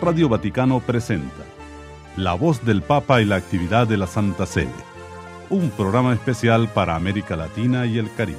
Radio Vaticano presenta La Voz del Papa y la actividad de la Santa Sede, un programa especial para América Latina y el Caribe.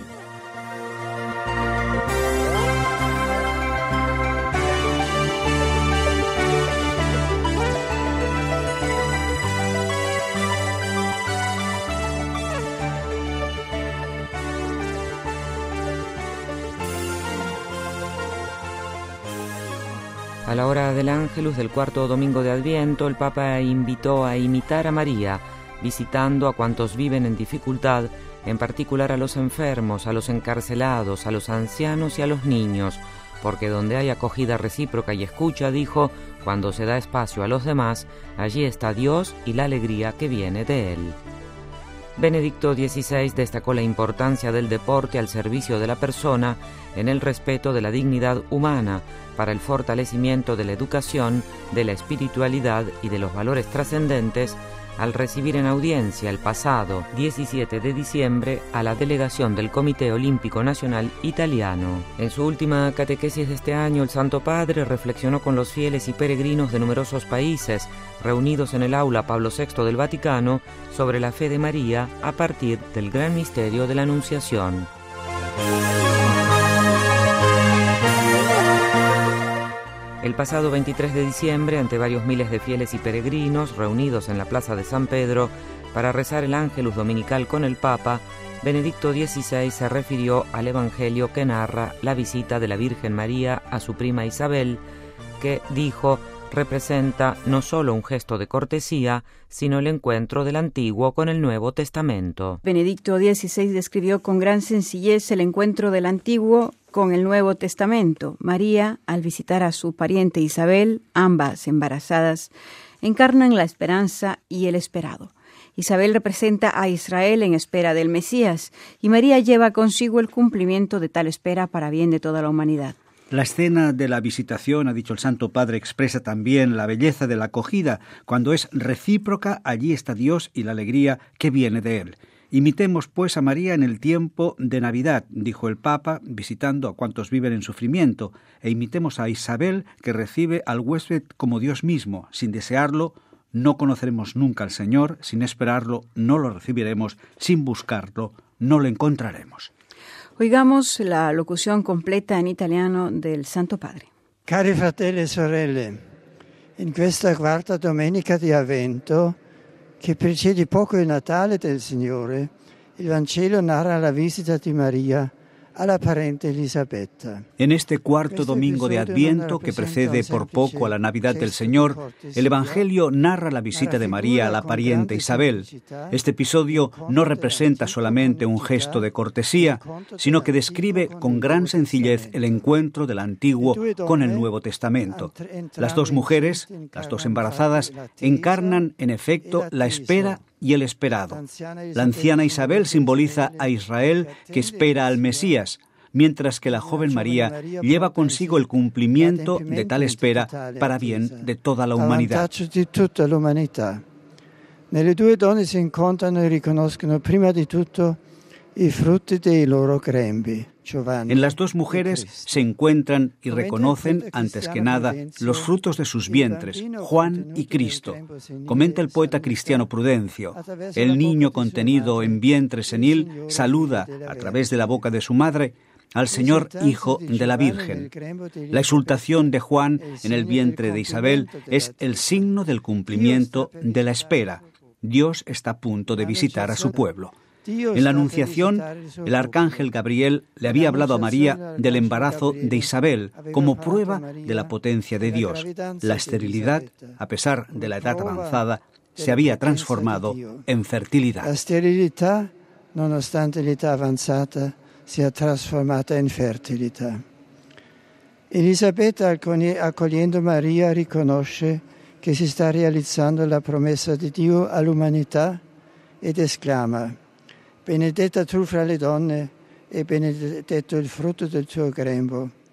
A la hora del Ángelus del cuarto domingo de Adviento, el Papa invitó a imitar a María, visitando a cuantos viven en dificultad, en particular a los enfermos, a los encarcelados, a los ancianos y a los niños, porque donde hay acogida recíproca y escucha, dijo, cuando se da espacio a los demás, allí está Dios y la alegría que viene de Él. Benedicto XVI destacó la importancia del deporte al servicio de la persona en el respeto de la dignidad humana, para el fortalecimiento de la educación, de la espiritualidad y de los valores trascendentes, al recibir en audiencia el pasado 17 de diciembre a la delegación del Comité Olímpico Nacional Italiano. En su última catequesis de este año, el Santo Padre reflexionó con los fieles y peregrinos de numerosos países reunidos en el aula Pablo VI del Vaticano sobre la fe de María a partir del gran misterio de la Anunciación. El pasado 23 de diciembre, ante varios miles de fieles y peregrinos reunidos en la Plaza de San Pedro para rezar el Ángelus Dominical con el Papa, Benedicto XVI se refirió al Evangelio que narra la visita de la Virgen María a su prima Isabel, que, dijo, representa no solo un gesto de cortesía, sino el encuentro del Antiguo con el Nuevo Testamento. Benedicto XVI describió con gran sencillez el encuentro del Antiguo con el Nuevo Testamento. María, al visitar a su pariente Isabel, ambas embarazadas, encarnan la esperanza y el esperado. Isabel representa a Israel en espera del Mesías, y María lleva consigo el cumplimiento de tal espera para bien de toda la humanidad. La escena de la visitación, ha dicho el Santo Padre, expresa también la belleza de la acogida. Cuando es recíproca, allí está Dios y la alegría que viene de Él. Imitemos, pues, a María en el tiempo de Navidad, dijo el Papa, visitando a cuantos viven en sufrimiento, e imitemos a Isabel, que recibe al huésped como Dios mismo. Sin desearlo, no conoceremos nunca al Señor, sin esperarlo, no lo recibiremos, sin buscarlo, no lo encontraremos. Oigamos la locución completa en italiano del Santo Padre. Cari fratelli e sorelle, in questa quarta domenica di Avvento, che precede poco il Natale del Signore, il Vangelo narra la visita di Maria alla parente Elisabetta. En este cuarto domingo de Adviento, que precede por poco a la Navidad del Señor, el Evangelio narra la visita de María a la pariente Isabel. Este episodio no representa solamente un gesto de cortesía, sino que describe con gran sencillez el encuentro del Antiguo con el Nuevo Testamento. Las dos mujeres, las dos embarazadas, encarnan en efecto la espera y el esperado. La anciana Isabel simboliza a Israel que espera al Mesías, mientras que la joven María lleva consigo el cumplimiento de tal espera para bien de toda la humanidad. Nelle due donne si incontrano e riconoscono prima di tutto i frutti dei loro grembi. En las dos mujeres se encuentran y reconocen, antes que nada, los frutos de sus vientres, Juan y Cristo. Comenta el poeta cristiano Prudencio. El niño contenido en vientre senil saluda, a través de la boca de su madre, al Señor Hijo de la Virgen. La exultación de Juan en el vientre de Isabel es el signo del cumplimiento de la espera. Dios está a punto de visitar a su pueblo. En la Anunciación, el arcángel Gabriel le había hablado a María del embarazo de Isabel como prueba de la potencia de Dios. La esterilidad, a pesar de la edad avanzada, se había transformado en fertilidad. La sterilità, nonostante l'età avanzata, si è trasformata in fertilità. Elisabetta, accogliendo Maria, riconosce che si sta realizzando la promessa di Dio all'umanità ed esclama: Benedetta tu fra le donne e benedetto il frutto del tuo grembo.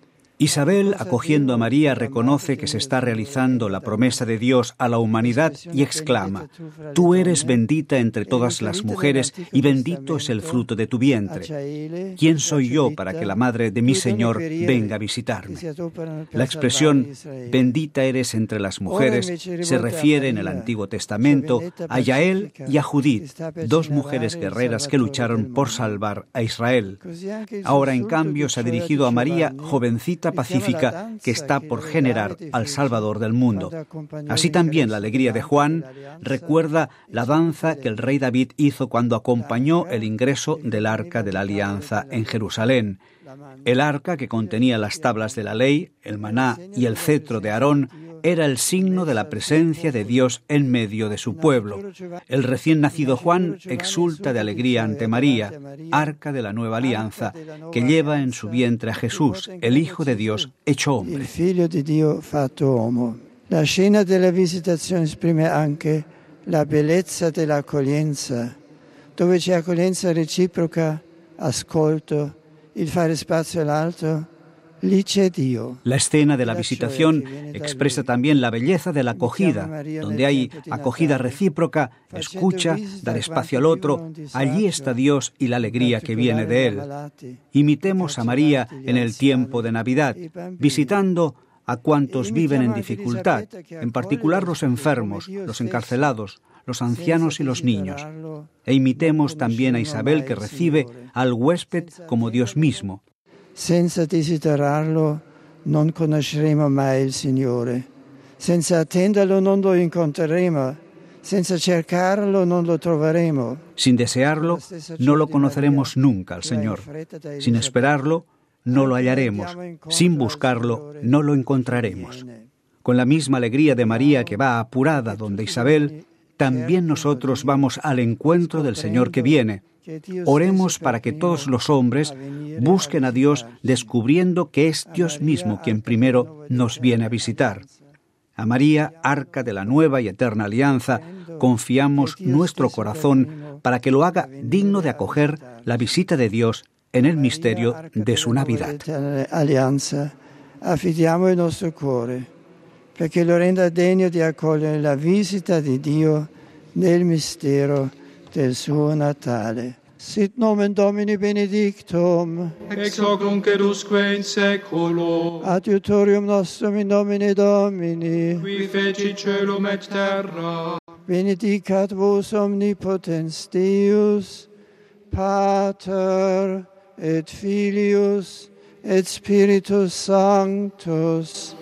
Isabel, acogiendo a María, reconoce que se está realizando la promesa de Dios a la humanidad y exclama: «Tú eres bendita entre todas las mujeres y bendito es el fruto de tu vientre. ¿Quién soy yo para que la madre de mi Señor venga a visitarme?». La expresión «bendita eres entre las mujeres» se refiere en el Antiguo Testamento a Yael y a Judith, dos mujeres guerreras que lucharon por salvar a Israel. Ahora, en cambio, se ha dirigido a María, jovencita pacífica, que está por generar al Salvador del mundo. Así también la alegría de Juan recuerda la danza que el rey David hizo cuando acompañó el ingreso del Arca de la Alianza en Jerusalén. El arca, que contenía las tablas de la ley, el maná y el cetro de Aarón, era el signo de la presencia de Dios en medio de su pueblo. El recién nacido Juan exulta de alegría ante María, arca de la nueva alianza, que lleva en su vientre a Jesús, el Hijo de Dios hecho hombre. Il figlio di Dio fatto uomo. La scena della visitazione esprime anche la bellezza dell'accoglienza, dove c'è accoglienza reciproca, ascolto, il fare spazio all'altro. La escena de la visitación expresa también la belleza de la acogida, donde hay acogida recíproca, escucha, dar espacio al otro. Allí está Dios y la alegría que viene de Él. Imitemos a María en el tiempo de Navidad, visitando a cuantos viven en dificultad, en particular los enfermos, los encarcelados, los ancianos y los niños. E imitemos también a Isabel, que recibe al huésped como Dios mismo. Senza desiderarlo non conosceremo mai il Signore. Senza attenderlo non lo incontreremo. Senza cercarlo non lo troveremo. Sin desearlo, no lo conoceremos nunca al Señor. Sin esperarlo, no lo hallaremos. Sin buscarlo, no lo encontraremos. Con la misma alegría de María, que va apurada donde Isabel, también nosotros vamos al encuentro del Señor que viene. Oremos para que todos los hombres busquen a Dios, descubriendo que es Dios mismo quien primero nos viene a visitar. A María, arca de la nueva y eterna alianza, confiamos nuestro corazón para que lo haga digno de acoger la visita de Dios en el misterio de su Navidad. Affidiamo il nostro cuore perché lo renda degno di accogliere la visita di Dio nel mistero del suo Natale. Sit nomen Domini benedictum, ex hoc nunc et usque in seculo, adiutorium nostrum in nomine Domini, qui feci caelum et terra. Benedicat vos omnipotens Deus, Pater et Filius et Spiritus Sanctus.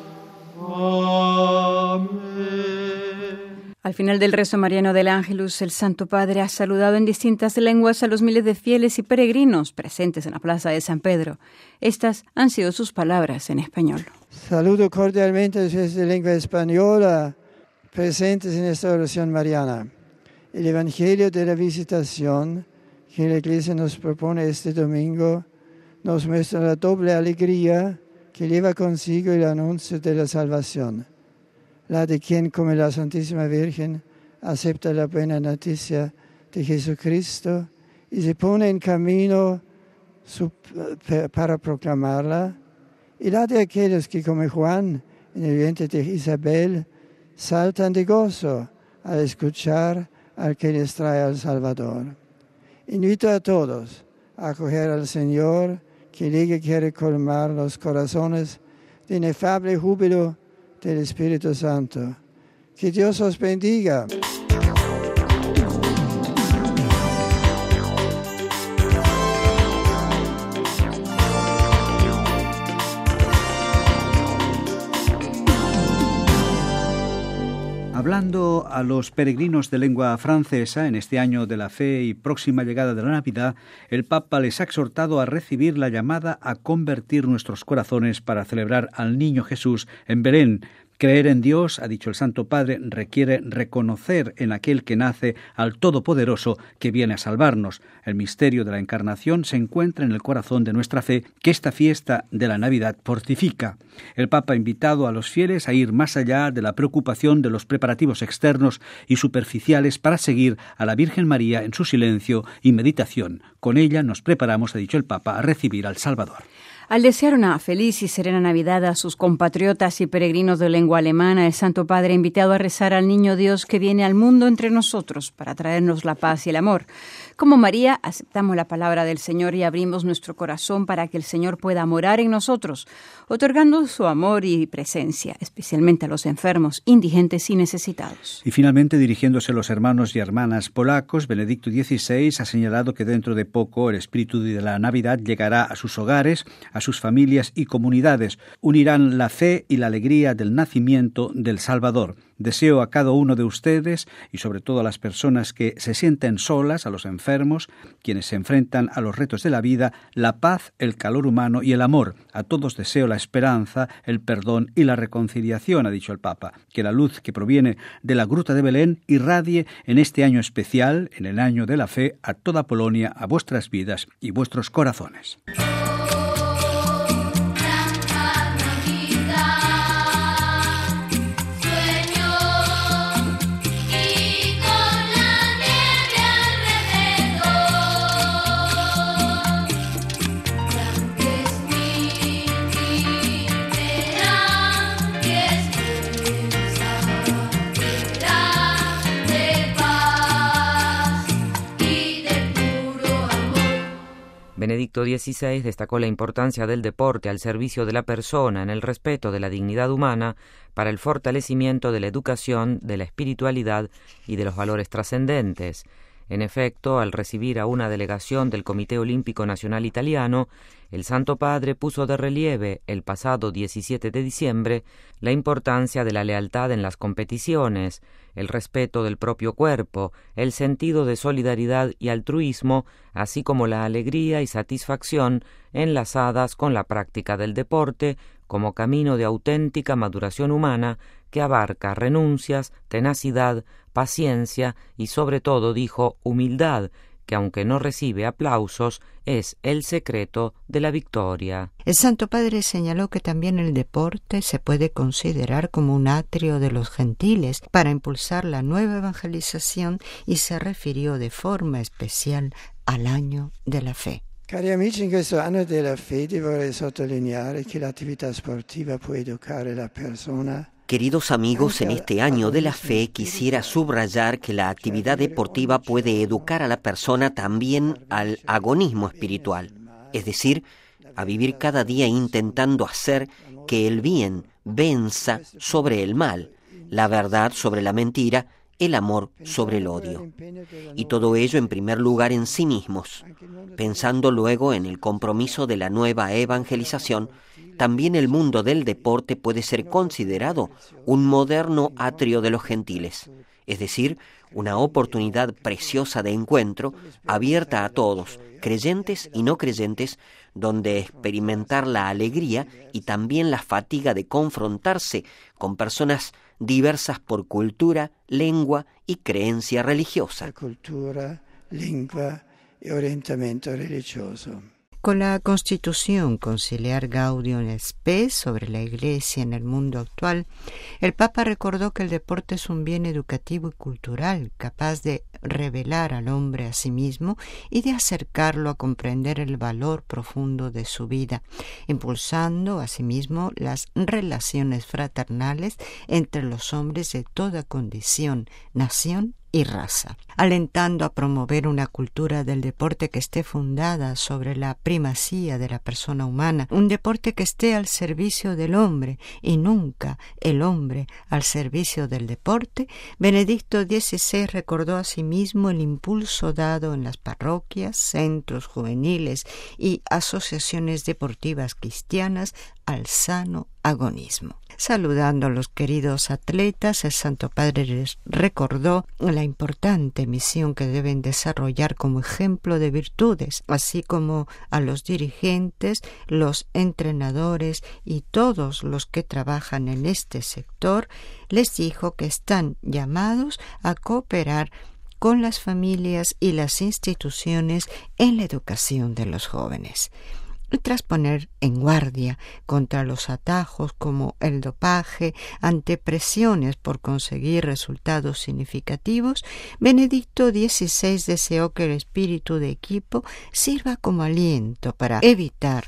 Amen. Al final del rezo mariano del Ángelus, el Santo Padre ha saludado en distintas lenguas a los miles de fieles y peregrinos presentes en la plaza de San Pedro. Estas han sido sus palabras en español. Saludo cordialmente a los fieles de lengua española presentes en esta oración mariana. El Evangelio de la Visitación que la Iglesia nos propone este domingo nos muestra la doble alegría que lleva consigo el anuncio de la salvación. La de quien, como la Santísima Virgen, acepta la buena noticia de Jesucristo y se pone en camino para proclamarla, y la de aquellos que, como Juan, en el vientre de Isabel, saltan de gozo al escuchar al que les trae al Salvador. Invito a todos a acoger al Señor, que quiere colmar los corazones de inefable júbilo del Espíritu Santo. Que Dios os bendiga. Hablando a los peregrinos de lengua francesa en este año de la fe y próxima llegada de la Navidad, el Papa les ha exhortado a recibir la llamada a convertir nuestros corazones para celebrar al Niño Jesús en Belén. Creer en Dios, ha dicho el Santo Padre, requiere reconocer en aquel que nace al Todopoderoso que viene a salvarnos. El misterio de la Encarnación se encuentra en el corazón de nuestra fe, que esta fiesta de la Navidad fortifica. El Papa ha invitado a los fieles a ir más allá de la preocupación de los preparativos externos y superficiales para seguir a la Virgen María en su silencio y meditación. Con ella nos preparamos, ha dicho el Papa, a recibir al Salvador. Al desear una feliz y serena Navidad a sus compatriotas y peregrinos de lengua alemana, el Santo Padre ha invitado a rezar al Niño Dios que viene al mundo entre nosotros para traernos la paz y el amor. Como María, aceptamos la palabra del Señor y abrimos nuestro corazón para que el Señor pueda morar en nosotros, otorgando su amor y presencia, especialmente a los enfermos, indigentes y necesitados. Y finalmente, dirigiéndose a los hermanos y hermanas polacos, Benedicto XVI ha señalado que dentro de poco el espíritu de la Navidad llegará a sus hogares, a sus familias y comunidades. Unirán la fe y la alegría del nacimiento del Salvador. Deseo a cada uno de ustedes, y sobre todo a las personas que se sienten solas, a los enfermos, quienes se enfrentan a los retos de la vida, la paz, el calor humano y el amor. A todos deseo la esperanza, el perdón y la reconciliación, ha dicho el Papa. Que la luz que proviene de la Gruta de Belén irradie en este año especial, en el año de la fe, a toda Polonia, a vuestras vidas y vuestros corazones. Benedicto XVI destacó la importancia del deporte al servicio de la persona en el respeto de la dignidad humana para el fortalecimiento de la educación, de la espiritualidad y de los valores trascendentes. En efecto, al recibir a una delegación del Comité Olímpico Nacional Italiano, el Santo Padre puso de relieve el pasado 17 de diciembre la importancia de la lealtad en las competiciones, el respeto del propio cuerpo, el sentido de solidaridad y altruismo, así como la alegría y satisfacción enlazadas con la práctica del deporte como camino de auténtica maduración humana que abarca renuncias, tenacidad, paciencia y sobre todo, dijo, humildad, que aunque no recibe aplausos, es el secreto de la victoria. El Santo Padre señaló que también el deporte se puede considerar como un atrio de los gentiles para impulsar la nueva evangelización y se refirió de forma especial al año de la fe. Cari amici, in questo anno della fede vorrei sottolineare che l'attività sportiva può educare la persona. Queridos amigos, en este año de la fe quisiera subrayar que la actividad deportiva puede educar a la persona también al agonismo espiritual, es decir, a vivir cada día intentando hacer que el bien venza sobre el mal, la verdad sobre la mentira, el amor sobre el odio. Y todo ello en primer lugar en sí mismos, pensando luego en el compromiso de la nueva evangelización. También el mundo del deporte puede ser considerado un moderno atrio de los gentiles, es decir, una oportunidad preciosa de encuentro abierta a todos, creyentes y no creyentes, donde experimentar la alegría y también la fatiga de confrontarse con personas diversas por cultura, lengua y creencia religiosa. Cultura, lengua y orientamiento religioso. Con la Constitución Conciliar Gaudium et Spes sobre la Iglesia en el mundo actual, el Papa recordó que el deporte es un bien educativo y cultural capaz de revelar al hombre a sí mismo y de acercarlo a comprender el valor profundo de su vida, impulsando asimismo las relaciones fraternales entre los hombres de toda condición, nación y raza, alentando a promover una cultura del deporte que esté fundada sobre la primacía de la persona humana, un deporte que esté al servicio del hombre y nunca el hombre al servicio del deporte. Benedicto XVI recordó asimismo el impulso dado en las parroquias, centros juveniles y asociaciones deportivas cristianas al sano agonismo. Saludando a los queridos atletas, el Santo Padre les recordó la importante misión que deben desarrollar como ejemplo de virtudes, así como a los dirigentes, los entrenadores y todos los que trabajan en este sector. Les dijo que están llamados a cooperar con las familias y las instituciones en la educación de los jóvenes. Y tras poner en guardia contra los atajos como el dopaje ante presiones por conseguir resultados significativos, Benedicto XVI deseó que el espíritu de equipo sirva como aliento para evitar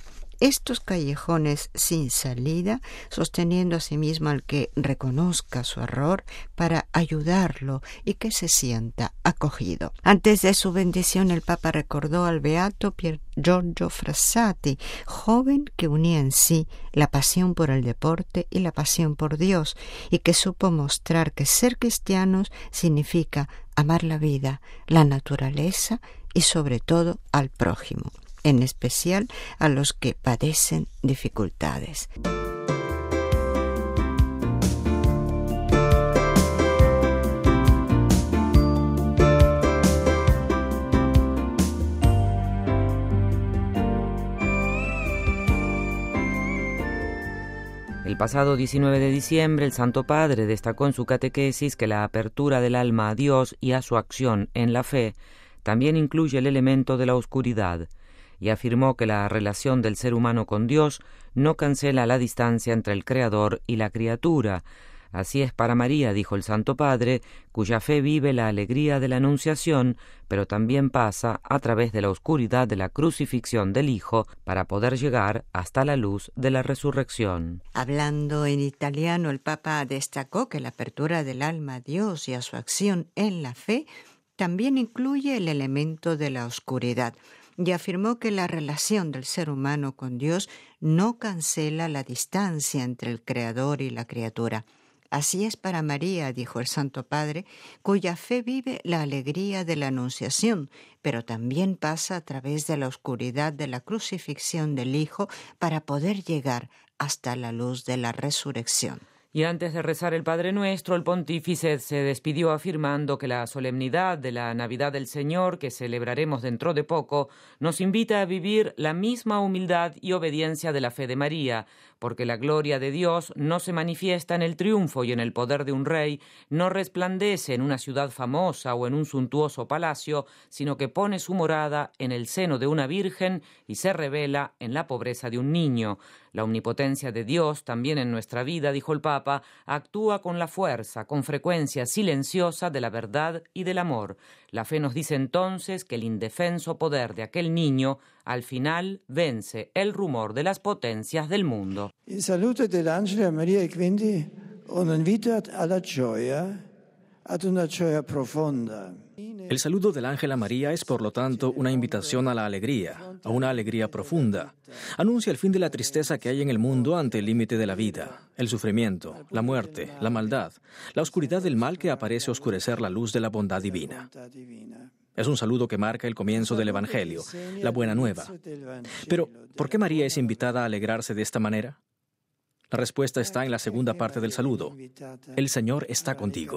estos callejones sin salida, sosteniendo a sí mismo al que reconozca su error para ayudarlo y que se sienta acogido. Antes de su bendición, el Papa recordó al beato Pier Giorgio Frassati, joven que unía en sí la pasión por el deporte y la pasión por Dios, y que supo mostrar que ser cristianos significa amar la vida, la naturaleza y sobre todo al prójimo, en especial a los que padecen dificultades. El pasado 19 de diciembre, el Santo Padre destacó en su catequesis que la apertura del alma a Dios y a su acción en la fe también incluye el elemento de la oscuridad, y afirmó que la relación del ser humano con Dios no cancela la distancia entre el Creador y la criatura. Así es para María, dijo el Santo Padre, cuya fe vive la alegría de la Anunciación, pero también pasa a través de la oscuridad de la crucifixión del Hijo para poder llegar hasta la luz de la resurrección. Hablando en italiano, el Papa destacó que la apertura del alma a Dios y a su acción en la fe también incluye el elemento de la oscuridad, y afirmó que la relación del ser humano con Dios no cancela la distancia entre el Creador y la criatura. Así es para María, dijo el Santo Padre, cuya fe vive la alegría de la Anunciación, pero también pasa a través de la oscuridad de la crucifixión del Hijo para poder llegar hasta la luz de la resurrección. Y antes de rezar el Padre Nuestro, el pontífice se despidió afirmando que la solemnidad de la Navidad del Señor, que celebraremos dentro de poco, nos invita a vivir la misma humildad y obediencia de la fe de María, porque la gloria de Dios no se manifiesta en el triunfo y en el poder de un rey, no resplandece en una ciudad famosa o en un suntuoso palacio, sino que pone su morada en el seno de una virgen y se revela en la pobreza de un niño. La omnipotencia de Dios, también en nuestra vida, dijo el Papa, actúa con la fuerza, con frecuencia silenciosa de la verdad y del amor. La fe nos dice entonces que el indefenso poder de aquel niño al final vence el rumor de las potencias del mundo. Il saluto dell'angelo a Maria è quindi un invito alla gioia, ad una gioia profonda. El saludo del ángel a María es, por lo tanto, una invitación a la alegría, a una alegría profunda. Anuncia el fin de la tristeza que hay en el mundo ante el límite de la vida, el sufrimiento, la muerte, la maldad, la oscuridad del mal que aparece oscurecer la luz de la bondad divina. Es un saludo que marca el comienzo del Evangelio, la buena nueva. Pero, ¿por qué María es invitada a alegrarse de esta manera? La respuesta está en la segunda parte del saludo. El Señor está contigo.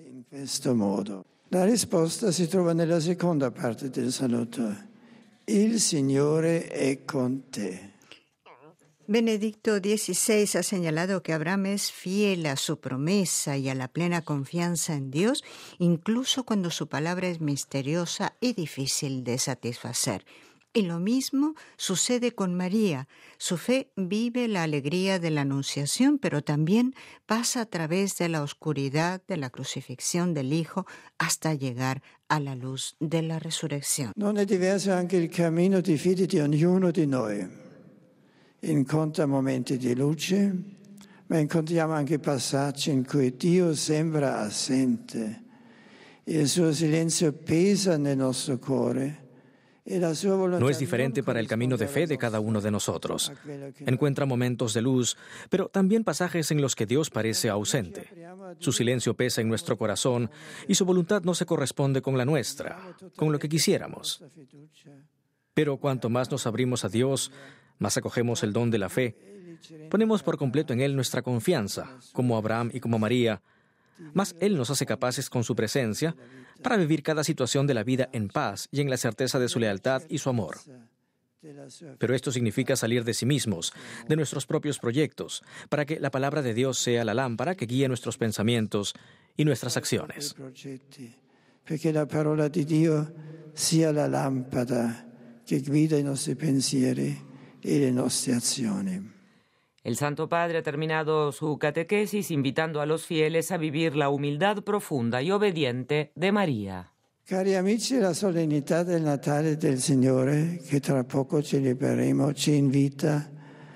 La risposta si trova nella seconda parte del saluto. Il Signore è con te. Benedicto XVI ha señalado que Abraham es fiel a su promesa y a la plena confianza en Dios, incluso cuando su palabra es misteriosa y difícil de satisfacer. Y lo mismo sucede con María. Su fe vive la alegría de la Anunciación, pero también pasa a través de la oscuridad de la crucifixión del Hijo hasta llegar a la luz de la resurrección. Non è diverso anche il cammino di fede di ognuno di noi. Incontra momenti di luce, ma incontriamo anche passaggi in cui Dio sembra assente. Il suo silenzio pesa nel nostro cuore. No es diferente para el camino de fe de cada uno de nosotros. Encuentra momentos de luz, pero también pasajes en los que Dios parece ausente. Su silencio pesa en nuestro corazón y su voluntad no se corresponde con la nuestra, con lo que quisiéramos. Pero cuanto más nos abrimos a Dios, más acogemos el don de la fe. Ponemos por completo en Él nuestra confianza, como Abraham y como María. Más Él nos hace capaces con su presencia para vivir cada situación de la vida en paz y en la certeza de su lealtad y su amor. Pero esto significa salir de sí mismos, de nuestros propios proyectos, para que la palabra de Dios sea la lámpara que guíe nuestros pensamientos y nuestras acciones. Perché la parola di Dio sia la lampada che guida i nostri pensieri e le nostre azioni. El Santo Padre ha terminado su catequesis invitando a los fieles a vivir la humildad profunda y obediente de María. Cari amici, la solennità del Natale del Signore, che tra poco celebreremo, ci invita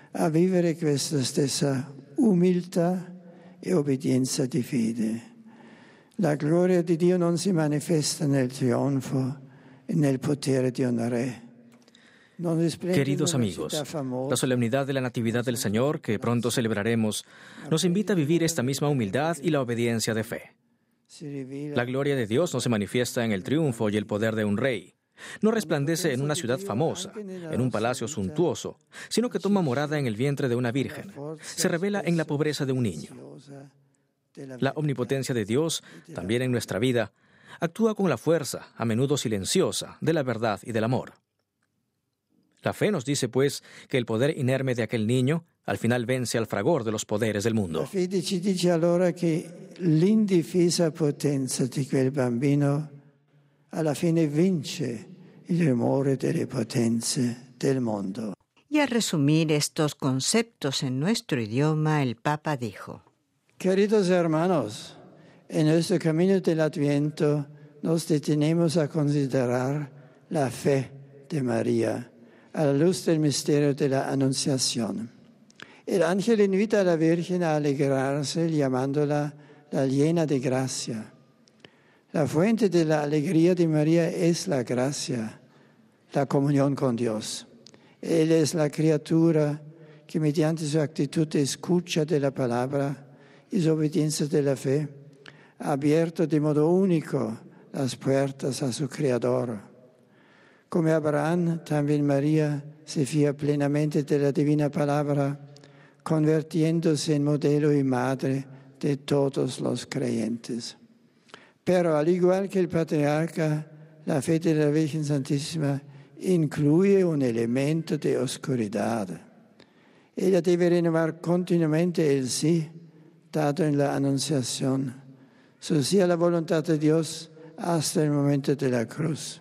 a vivere questa stessa umiltà e obbedienza di fede. La gloria di Dio non si manifesta nel trionfo e nel potere di un re. Queridos amigos, la solemnidad de la Natividad del Señor, que pronto celebraremos, nos invita a vivir esta misma humildad y la obediencia de fe. La gloria de Dios no se manifiesta en el triunfo y el poder de un rey. No resplandece en una ciudad famosa, en un palacio suntuoso, sino que toma morada en el vientre de una virgen. Se revela en la pobreza de un niño. La omnipotencia de Dios, también en nuestra vida, actúa con la fuerza, a menudo silenciosa, de la verdad y del amor. La fe nos dice, pues, que el poder inerme de aquel niño al final vence al fragor de los poderes del mundo. La fede ci dice allora che l'indifesa potenza di quel bambino alla fine vince il rumore delle potenze del mundo. Y al resumir estos conceptos en nuestro idioma, el Papa dijo: Queridos hermanos, en nuestro camino del Adviento nos detenemos a considerar la fe de María a la luz del misterio de la Anunciación. El ángel invita a la Virgen a alegrarse llamándola la llena de gracia. La fuente de la alegría de María es la gracia, la comunión con Dios. Él es la criatura que mediante su actitud de escucha de la palabra y su obediencia de la fe ha abierto de modo único las puertas a su Creador. Como Abraham, también María se fía plenamente de la divina palabra, convirtiéndose en modelo y madre de todos los creyentes. Pero al igual que el patriarca, la fe de la Virgen Santísima incluye un elemento de oscuridad. Ella debe renovar continuamente el sí dado en la Anunciación, su sí a la voluntad de Dios hasta el momento de la cruz.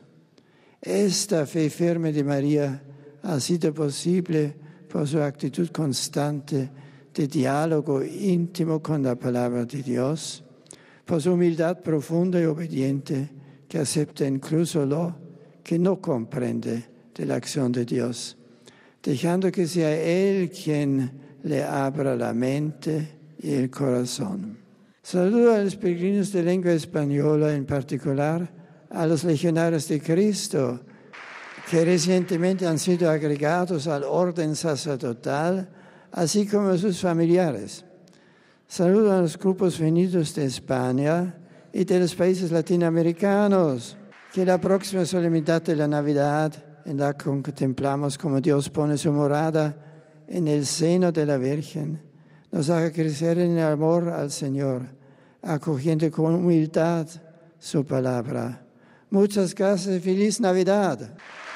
Esta fe firme de María ha sido posible por su actitud constante de diálogo íntimo con la palabra de Dios, por su humildad profunda y obediente que acepta incluso lo que no comprende de la acción de Dios, dejando que sea Él quien le abra la mente y el corazón. Saludo a los peregrinos de lengua española, en particular a los legionarios de Cristo, que recientemente han sido agregados al orden sacerdotal, así como a sus familiares. Saludo a los grupos venidos de España y de los países latinoamericanos, que la próxima solemnidad de la Navidad, en la que contemplamos como Dios pone su morada en el seno de la Virgen, nos haga crecer en el amor al Señor, acogiendo con humildad su palabra. Muchas gracias y feliz Navidad.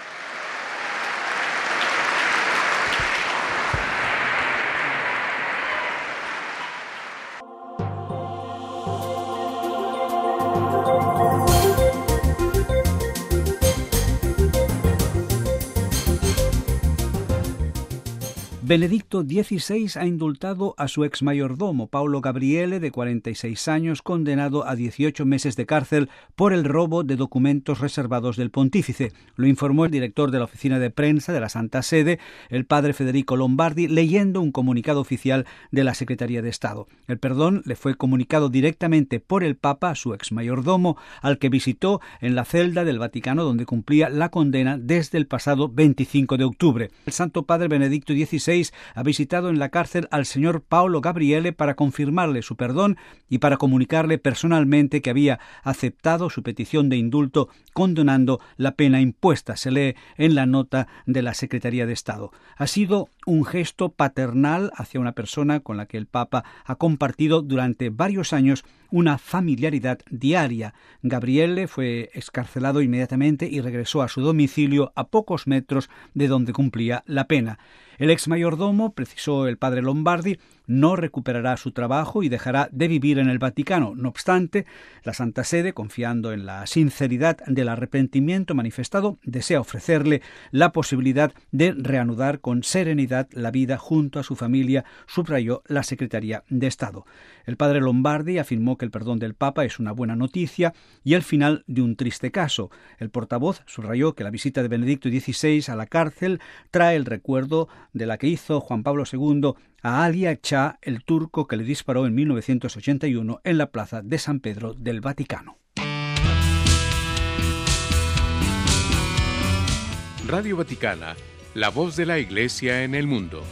Benedicto XVI ha indultado a su exmayordomo, Paolo Gabriele, de 46 años, condenado a 18 meses de cárcel por el robo de documentos reservados del pontífice. Lo informó el director de la oficina de prensa de la Santa Sede, el padre Federico Lombardi, leyendo un comunicado oficial de la Secretaría de Estado. El perdón le fue comunicado directamente por el Papa a su exmayordomo, al que visitó en la celda del Vaticano, donde cumplía la condena desde el pasado 25 de octubre. El Santo Padre Benedicto XVI ha visitado en la cárcel al señor Paolo Gabriele para confirmarle su perdón y para comunicarle personalmente que había aceptado su petición de indulto, condonando la pena impuesta, se lee en la nota de la Secretaría de Estado. Ha sido un gesto paternal hacia una persona con la que el Papa ha compartido durante varios años una familiaridad diaria. Gabriele fue excarcelado inmediatamente y regresó a su domicilio a pocos metros de donde cumplía la pena. El exmayordomo, precisó el padre Lombardi, no recuperará su trabajo y dejará de vivir en el Vaticano. No obstante, la Santa Sede, confiando en la sinceridad del arrepentimiento manifestado, desea ofrecerle la posibilidad de reanudar con serenidad la vida junto a su familia, subrayó la Secretaría de Estado. El padre Lombardi afirmó que el perdón del Papa es una buena noticia y el final de un triste caso. El portavoz subrayó que la visita de Benedicto XVI a la cárcel trae el recuerdo de la que hizo Juan Pablo II a Ali Akçaa, el turco que le disparó en 1981 en la plaza de San Pedro del Vaticano. Radio Vaticana, la voz de la Iglesia en el mundo.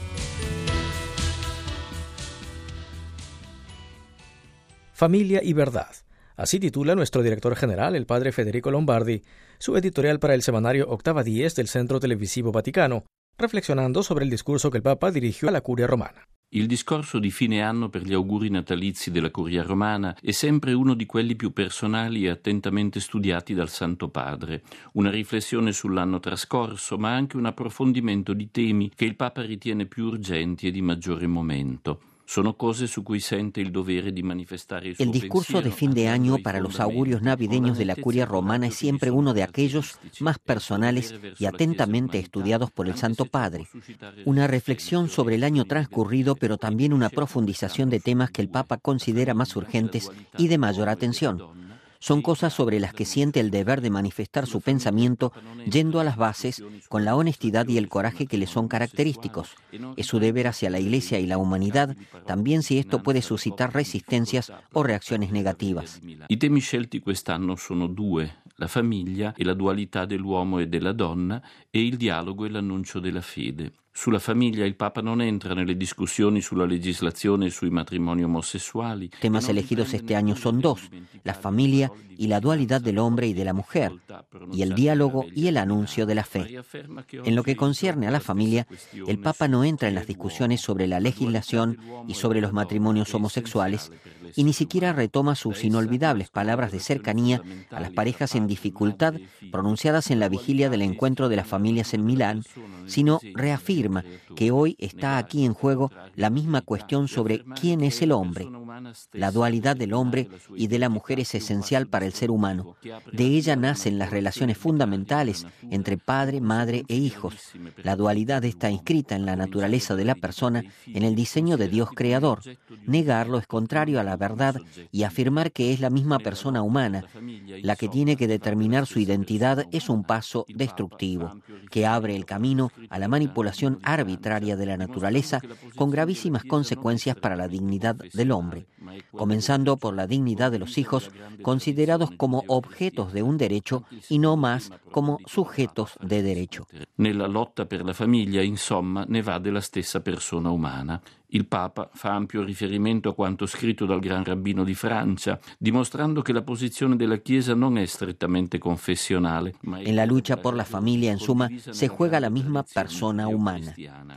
Familia y verdad. Así titula nuestro director general, el padre Federico Lombardi, su editorial para el semanario Octava Dies del Centro Televisivo Vaticano, reflexionando sobre il discorso che il Papa dirigió alla Curia Romana. Il discorso di fine anno per gli auguri natalizi della Curia Romana è sempre uno di quelli più personali e attentamente studiati dal Santo Padre, una riflessione sull'anno trascorso, ma anche un approfondimento di temi che il Papa ritiene più urgenti e di maggiore momento. Son cosas su cui siente el deber de manifestar el discurso de fin de año para los augurios navideños de la Curia Romana es siempre uno de aquellos más personales y atentamente estudiados por el Santo Padre. Una reflexión sobre el año transcurrido, pero también una profundización de temas que el Papa considera más urgentes y de mayor atención. Son cosas sobre las que siente el deber de manifestar su pensamiento yendo a las bases con la honestidad y el coraje que le son característicos. Es su deber hacia la Iglesia y la humanidad, también si esto puede suscitar resistencias o reacciones negativas. I temi scelti quest'anno sono due: la famiglia e la dualità dell'uomo e della donna, e il dialogo e l'annuncio della fede. Sulla famiglia il Papa non entra nelle discussioni sulla legislazione e sui matrimoni omosessuali. Temas elegidos este año son dos: la familia y la dualidad del hombre y de la mujer, y el diálogo y el anuncio de la fe. En lo que concierne a la familia, el Papa no entra en las discusiones sobre la legislación y sobre los matrimonios homosexuales, y ni siquiera retoma sus inolvidables palabras de cercanía a las parejas en dificultad pronunciadas en la vigilia del encuentro de las familias en Milán, sino reafirma que hoy está aquí en juego la misma cuestión sobre quién es el hombre. La dualidad del hombre y de la mujer es esencial para el ser humano. De ella nacen las relaciones fundamentales entre padre, madre e hijos. La dualidad está inscrita en la naturaleza de la persona, en el diseño de Dios creador. Negarlo es contrario a la verdad y afirmar que es la misma persona humana la que tiene que determinar su identidad es un paso destructivo, que abre el camino a la manipulación arbitraria de la naturaleza con gravísimas consecuencias para la dignidad del hombre, comenzando por la dignidad de los hijos, considerados como objetos de un derecho y no más como sujetos de derecho. Nella lotta per la famiglia, insomma, ne va della stessa persona umana. Il Papa fa ampio riferimento a quanto scritto dal Gran Rabbino di Francia, dimostrando che la posizione della Chiesa non è strettamente confessionale. En la lucha por la familia, en suma, se juega la misma persona humana.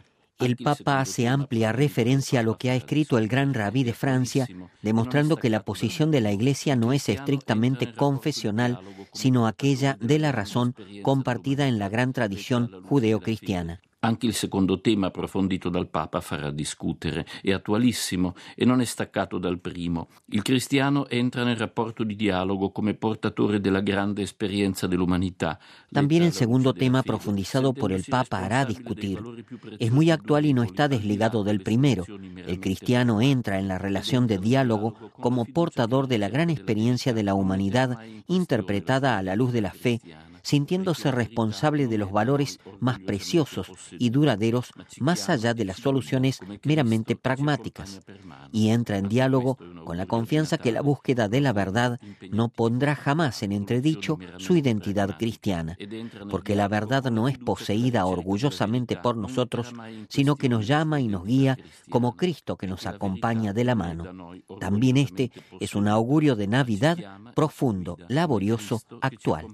El Papa hace amplia referencia a lo que ha escrito el Gran Rabí de Francia, demostrando que la posición de la Iglesia no es estrictamente confesional, sino aquella de la razón compartida en la gran tradición judeocristiana. Anche il secondo tema approfondito dal Papa farà discutere. È attualissimo e non è staccato dal primo. Il cristiano entra nel rapporto di dialogo come portatore della grande esperienza dell'umanità. También el segundo tema profundizado por el Papa hará discutir. Es muy actual y no está desligado del primero. El cristiano entra en la relación de diálogo como portador de la gran experiencia de la humanidad interpretada a la luz de la fe, sintiéndose responsable de los valores más preciosos y duraderos más allá de las soluciones meramente pragmáticas, y entra en diálogo con la confianza que la búsqueda de la verdad no pondrá jamás en entredicho su identidad cristiana, porque la verdad no es poseída orgullosamente por nosotros, sino que nos llama y nos guía como Cristo que nos acompaña de la mano. También este es un augurio de Navidad profundo, laborioso, actual.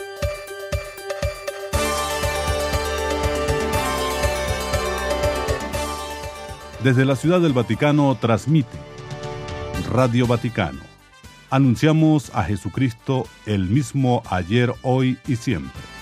Desde la Ciudad del Vaticano transmite Radio Vaticano. Anunciamos a Jesucristo el mismo ayer, hoy y siempre.